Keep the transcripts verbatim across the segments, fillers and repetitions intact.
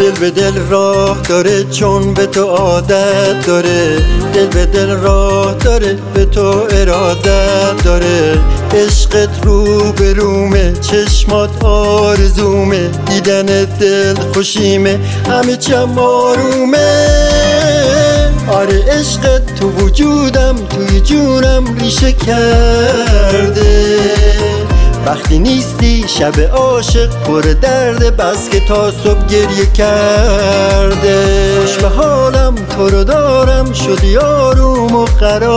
دل به دل راه داره چون به تو عادت داره، دل به دل راه داره به تو ارادت داره. عشقت رو به رومه، چشمات آرزومه، دیدن دل خوشیمه، همه چم آرومه. آره عشقت تو وجودم، توی جونم ریشه کرده. وقتی نیستی شب عاشق پر درد، بس که تا صبح گریه کرده. خوش به حالم تو رو دارم، شدی آروم و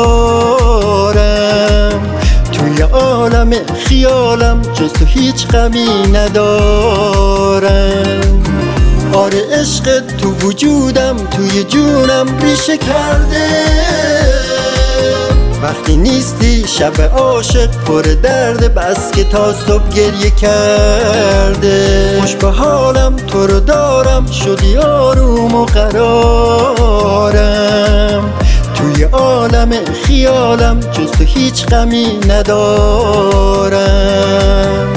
قرارم. توی عالم خیالم جز تو هیچ غمی ندارم. آره عشقت تو وجودم، توی جونم ریشه کرده. وقتی نیستی شب عاشق پر درد، بس که تا صبح گریه کرده. خوش به حالم تو رو دارم، شدی آروم و قرارم. توی عالم خیالم جز تو هیچ غمی ندارم.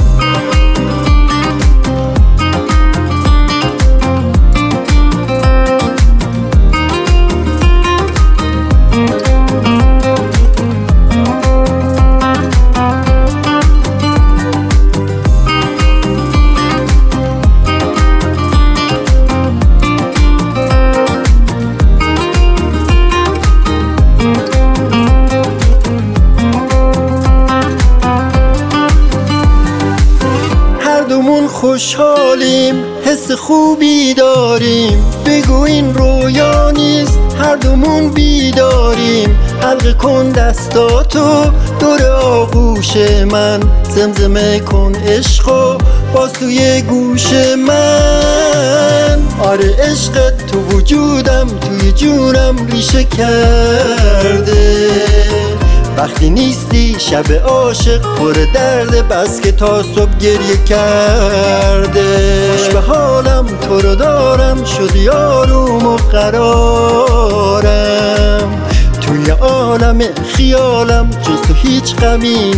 خوشحالیم، حس خوبی داریم، بگو این رویا نیست، هر دومون بیداریم. حلقه کن دستاتو دور آغوش من، زمزمه کن عشقو باز توی گوش من. آره عشقت تو وجودم، توی جونم ریشه کرده. وقتی نیستی شب عاشق پر درد، بس که تا صبح گریه کرده. خوش به حالم تو رو دارم، شدی آروم و قرارم. توی عالم خیالم جز تو هیچ غمی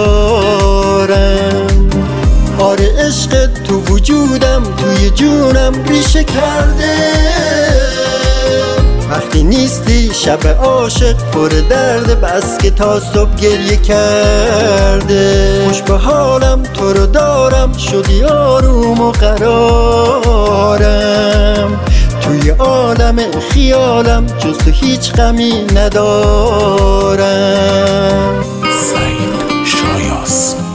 ندارم. آره عشقت تو وجودم، توی جونم ریشه کرده. وقتی نیستی شب عاشق پر درد، بس که تا صبح گریه کرده. خوش به حالم تو رو دارم، شدی آروم و قرارم. توی عالم خیالم جز تو هیچ غمی ندارم. سعید شایاس.